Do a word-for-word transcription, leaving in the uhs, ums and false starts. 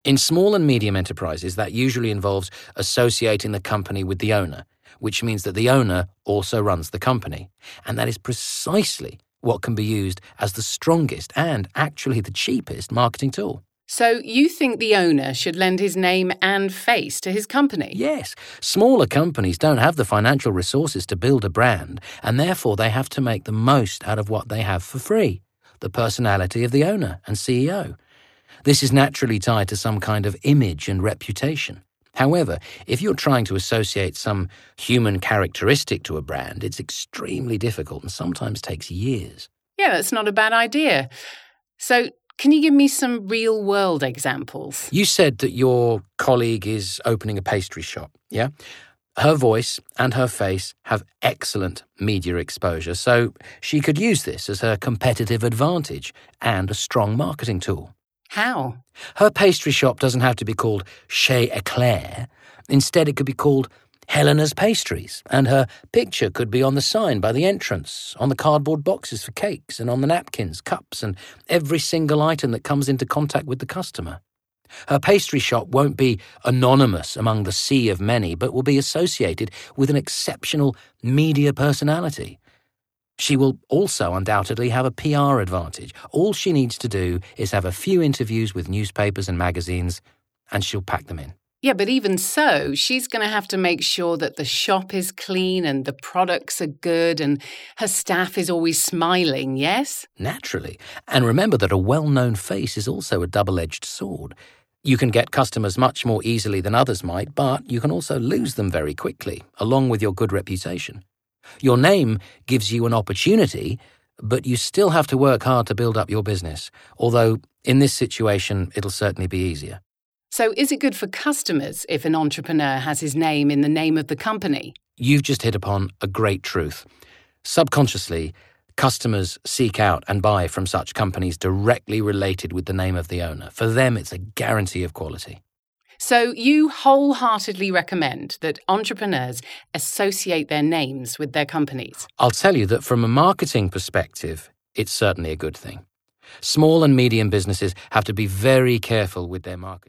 In small and medium enterprises, that usually involves associating the company with the owner, which means that the owner also runs the company. And that is precisely what can be used as the strongest and actually the cheapest marketing tool. So you think the owner should lend his name and face to his company? Yes. Smaller companies don't have the financial resources to build a brand, and therefore they have to make the most out of what they have for free, the personality of the owner and C E O. This is naturally tied to some kind of image and reputation. However, if you're trying to associate some human characteristic to a brand, it's extremely difficult and sometimes takes years. Yeah, that's not a bad idea. So, can you give me some real-world examples? You said that your colleague is opening a pastry shop, yeah? Her voice and her face have excellent media exposure, so she could use this as her competitive advantage and a strong marketing tool. How? Her pastry shop doesn't have to be called Chez Eclair. Instead, it could be called Helena's Pastries, and her picture could be on the sign by the entrance, on the cardboard boxes for cakes, and on the napkins, cups, and every single item that comes into contact with the customer. Her pastry shop won't be anonymous among the sea of many, but will be associated with an exceptional media personality. She will also undoubtedly have a P R advantage. All she needs to do is have a few interviews with newspapers and magazines, and she'll pack them in. Yeah, but even so, she's going to have to make sure that the shop is clean and the products are good and her staff is always smiling, yes? Naturally. And remember that a well-known face is also a double-edged sword. You can get customers much more easily than others might, but you can also lose them very quickly, along with your good reputation. Your name gives you an opportunity, but you still have to work hard to build up your business, although in this situation, it'll certainly be easier. So is it good for customers if an entrepreneur has his name in the name of the company? You've just hit upon a great truth. Subconsciously, customers seek out and buy from such companies directly related with the name of the owner. For them, it's a guarantee of quality. So you wholeheartedly recommend that entrepreneurs associate their names with their companies? I'll tell you that from a marketing perspective, it's certainly a good thing. Small and medium businesses have to be very careful with their marketing.